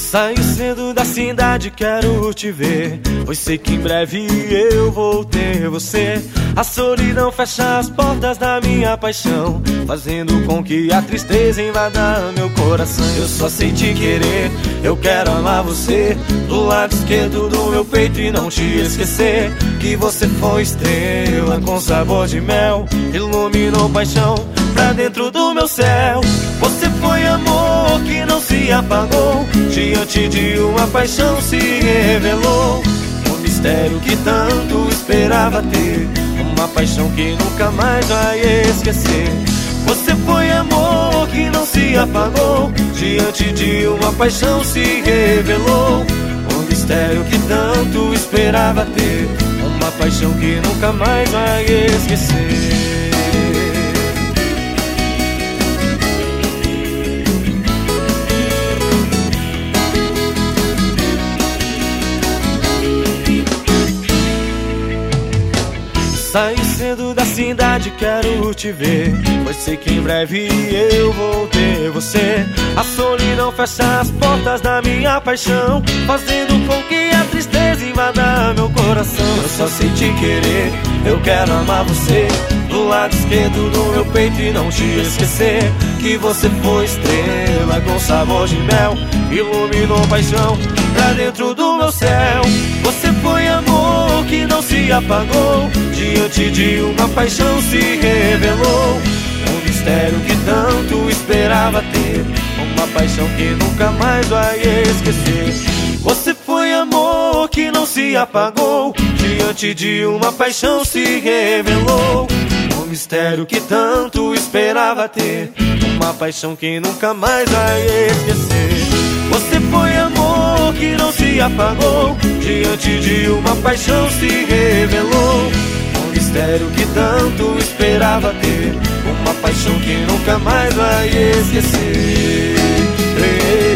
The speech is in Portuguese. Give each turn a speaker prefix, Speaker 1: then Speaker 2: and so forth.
Speaker 1: Saí cedo da cidade, quero te ver, pois sei que em breve eu vou ter você. A solidão fecha as portas da minha paixão, fazendo com que a tristeza invada meu coração. Eu só sei te querer, eu quero amar você, do lado esquerdo do meu peito e não te esquecer. Que você foi estrela com sabor de mel, iluminou paixão pra dentro do meu céu. Você foi amor que não se apagou, diante de uma paixão se revelou. Um mistério que tanto esperava ter, uma paixão que nunca mais vai esquecer. Você foi amor que não se apagou, diante de uma paixão se revelou. Um mistério que tanto esperava ter, uma paixão que nunca mais vai esquecer. Saí cedo da cidade, quero te ver, pois sei que em breve eu vou ter você. A solidão fecha as portas da minha paixão, fazendo com que a tristeza invada meu coração. Eu só sei te querer, eu quero amar você, do lado esquerdo do meu peito e não te esquecer. Que você foi estrela com sabor de mel, iluminou paixão pra dentro do meu céu. Você foi amor que não se apagou, diante de uma paixão se revelou. Um mistério que tanto esperava ter, uma paixão que nunca mais vai esquecer. Você foi amor que não se apagou, diante de uma paixão se revelou. Um mistério que tanto esperava ter, uma paixão que nunca mais vai esquecer. Você foi amor que não se apagou, diante de uma paixão se revelou. Um mistério que tanto esperava ter, uma paixão que nunca mais vai esquecer.